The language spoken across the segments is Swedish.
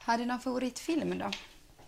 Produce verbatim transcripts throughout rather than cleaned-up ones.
Har du någon favoritfilm då?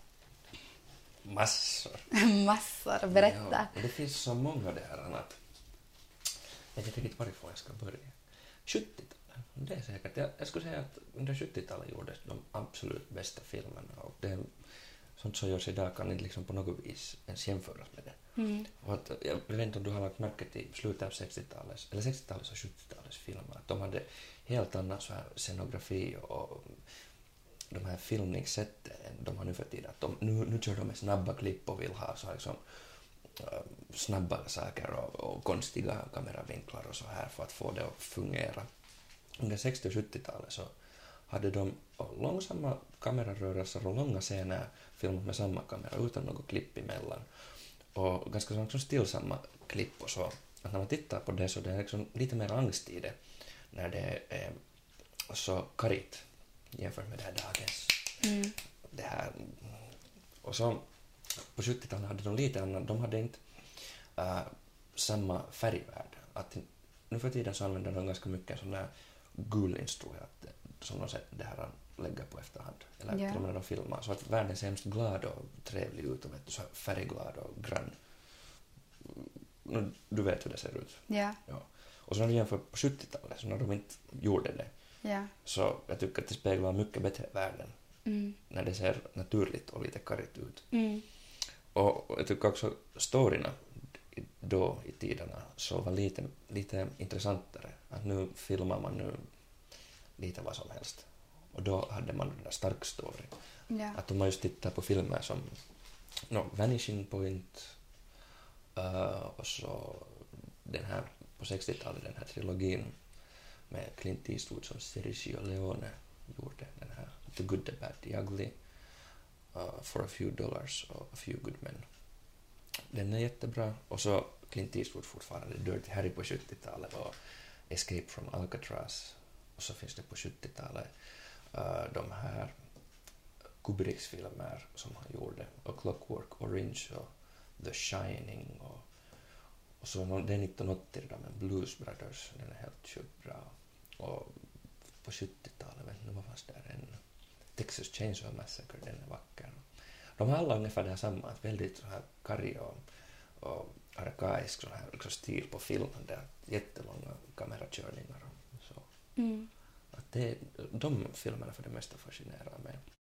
Massor. Massor, berätta. Ja, det finns så många det här annat. Jag vet inte riktigt varifrån jag ska börja. sjuttiotalet, det är säkert. Jag, jag skulle säga att under sjuttiotalet gjordes de absolut bästa filmerna. Och det, sånt som görs idag kan inte liksom på något vis ens jämföras med det. Mm. Och att, jag vet inte om du har lagt märke till slutet av sextiotalets, eller sextiotalets och sjuttiotalets filmer, att de hade helt annan så här scenografi och de här filmningssätten de har nu för tiden. Att de, nu, nu kör de med snabba klipp och vill ha så här liksom, uh, snabba saker och, och konstiga kameravinklar och så här för att få det att fungera. Under sextio- och sjuttiotalet så hade de långsamma kamerarörelser och långa scener filmat med samma kamera utan något klipp emellan. Och ganska så liksom stillsamma klipp och så. Att när man tittar på det så det är liksom lite mer angst i det när det är så karigt jämfört med det här dagens. Mm. Det här. Och så på sjuttiotalet hade de lite annan, de hade inte uh, samma färgvärde. Att nu för tiden så använder de ganska mycket sån där gulinstruat som de det här lägger på efterhand. Eller yeah. till och med när de filmar. Så att världen ser hemskt glad och trevlig ut och vet du, så färgglad och grann. Du vet hur det ser ut. Yeah. Ja. Och så när du jämför på sjuttiotalet, så när de inte gjorde det, Yeah. så jag tycker att det speglar mycket bättre världen. Mm. När det ser naturligt och lite karigt ut. Mm. Och jag tycker också storyna då i tiderna så var lite, lite intressantare. Att nu filmar man nu lite vad som helst. Och då hade man den där stark story. Yeah. Att om man just tittar på filmer som no, Vanishing Point uh, och så den här på sextiotalet, den här trilogin med Clint Eastwood som Sergio Leone gjorde, den här The Good, The Bad, The Ugly, uh, For a Few Dollars och A Few Good Men. Den är jättebra. Och så Clint Eastwood fortfarande, Dirty Harry på sjuttiotalet och Escape from Alcatraz. Och så finns det på sjuttiotalet uh, de här Kubricks filmer som han gjorde, och Clockwork Orange och The Shining och, och så det är nittonhundraåttio där med Blues Brothers, den är helt sjukt bra. Och på sjuttiotalet, vet ni vad fanns där än? Texas Chainsaw Massacre, den är vacker. De har alla ungefär det här samma, väldigt så här karg och, och arkaisk sån här liksom stil på filmen, där jättelånga kamerakörningar och så. Mm. Att det, de filmerna för det mesta fascinerar mig.